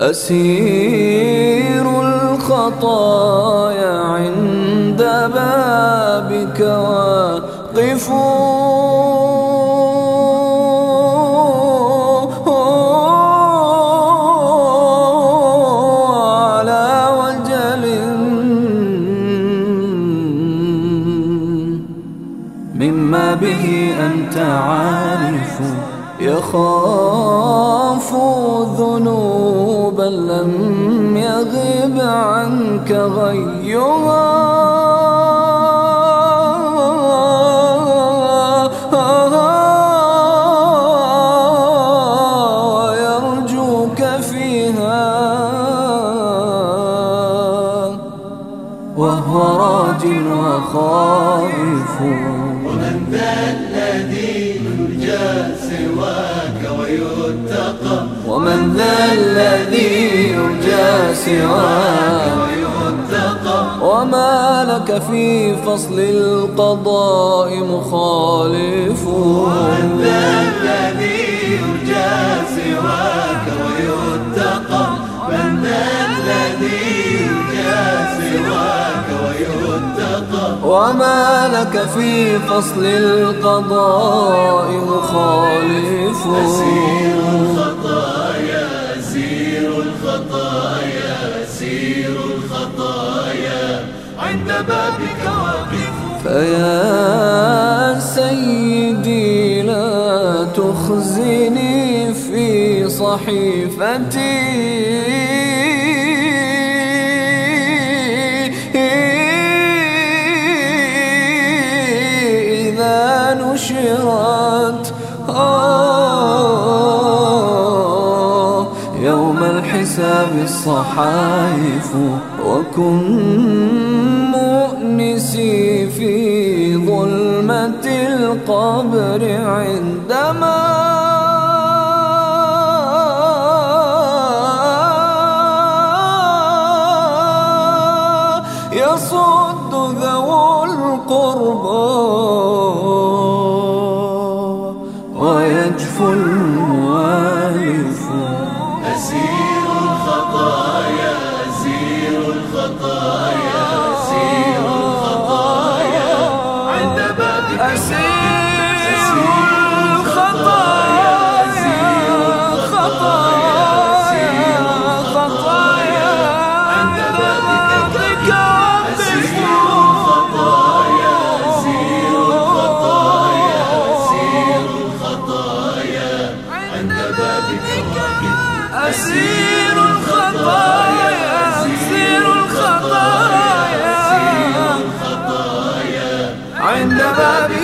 أسير الخطايا عند بابك واقف على وجل مما به أنت عارف، يخاف ذنوبا لم يغب عنك غيها، ويرجوك فيها وهو راج وخائف. ومن ذا الذي يرجى سواك ويتقى، ومن ذا الذي يرجى سواك ويتقى، وما لك في فصل القضاء مخالف. ومن ذا الذي يرجى سواك ويتقى، من ذا الذي يرجى سواك ويتقى، وما لك في فصل القضاء مخالف. أسير الخطايا أسير الخطايا أسير الخطايا عند بابك واقف. فيا سيدي لا تخزني في صحيفتي، نشرت يوم الحساب الصحائف، وكن مؤنسي في ظلمة القبر عندما يصد ذو القربى ويجفو الموالف. أسير الخطايا أسير الخطايا أسير الخطايا عند بابك. أسير الخطايا أسير الخطايا أسير الخطايا عند بابك. أسير أسير الخطايا أسير الخطايا عند بابك.